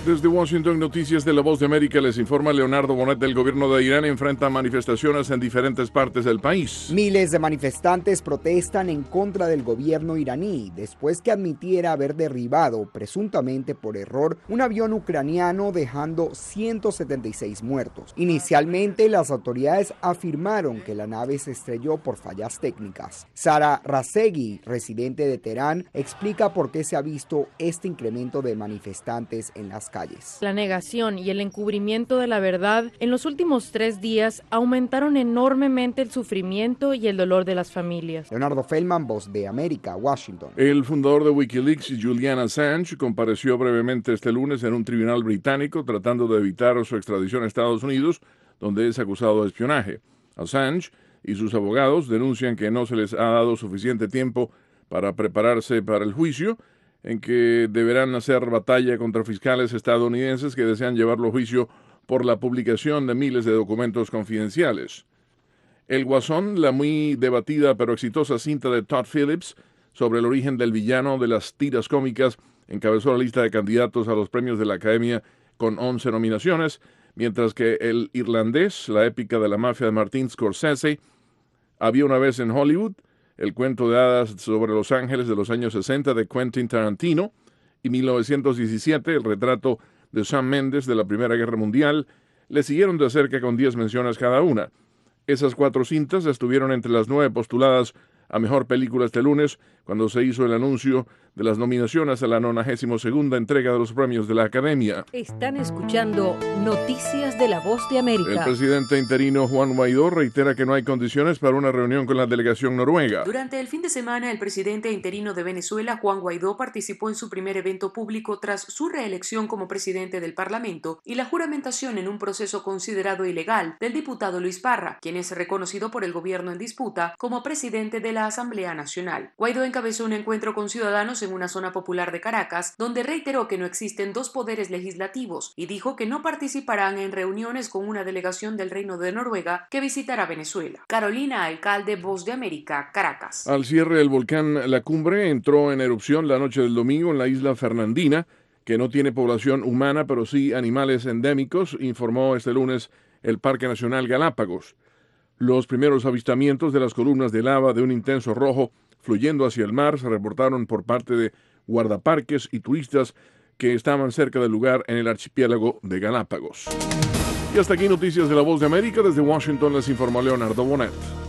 Desde Washington, Noticias de la Voz de América, les informa Leonardo Bonet. Del gobierno de Irán enfrenta manifestaciones en diferentes partes del país. Miles de manifestantes protestan en contra del gobierno iraní después que admitiera haber derribado, presuntamente por error, un avión ucraniano dejando 176 muertos. Inicialmente, las autoridades afirmaron que la nave se estrelló por fallas técnicas. Sara Rasegui, residente de Teherán, explica por qué se ha visto este incremento de manifestantes en las calles. La negación y el encubrimiento de la verdad en los últimos 3 días aumentaron enormemente el sufrimiento y el dolor de las familias. Leonardo Feldman, Voz de América, Washington. El fundador de Wikileaks, Julian Assange, compareció brevemente este lunes en un tribunal británico tratando de evitar su extradición a Estados Unidos, donde es acusado de espionaje. Assange y sus abogados denuncian que no se les ha dado suficiente tiempo para prepararse para el juicio, en que deberán hacer batalla contra fiscales estadounidenses que desean llevarlo a juicio por la publicación de miles de documentos confidenciales. El Guasón, la muy debatida pero exitosa cinta de Todd Phillips sobre el origen del villano de las tiras cómicas, encabezó la lista de candidatos a los premios de la Academia con 11 nominaciones, mientras que El Irlandés, la épica de la mafia de Martin Scorsese, Había una vez en Hollywood, el cuento de hadas sobre Los Ángeles de los años 60 de Quentin Tarantino, y 1917, el retrato de Sam Mendes de la Primera Guerra Mundial, le siguieron de cerca con 10 menciones cada una. Esas 4 cintas estuvieron entre las 9 postuladas a Mejor Película este lunes, cuando se hizo el anuncio de las nominaciones a la 92ª entrega de los premios de la Academia. Están escuchando Noticias de la Voz de América. El presidente interino Juan Guaidó reitera que no hay condiciones para una reunión con la delegación noruega. Durante el fin de semana, el presidente interino de Venezuela, Juan Guaidó, participó en su primer evento público tras su reelección como presidente del Parlamento y la juramentación en un proceso considerado ilegal del diputado Luis Parra, quien es reconocido por el gobierno en disputa como presidente de la Asamblea Nacional. Guaidó encabezó un encuentro con ciudadanos en una zona popular de Caracas, donde reiteró que no existen 2 poderes legislativos y dijo que no participarán en reuniones con una delegación del Reino de Noruega que visitará Venezuela. Carolina Alcalde, Voz de América, Caracas. Al cierre del volcán La Cumbre entró en erupción la noche del domingo en la isla Fernandina, que no tiene población humana pero sí animales endémicos, informó este lunes el Parque Nacional Galápagos. Los primeros avistamientos de las columnas de lava de un intenso rojo fluyendo hacia el mar se reportaron por parte de guardaparques y turistas que estaban cerca del lugar en el archipiélago de Galápagos. Y hasta aquí Noticias de la Voz de América. Desde Washington les informó Leonardo Bonet.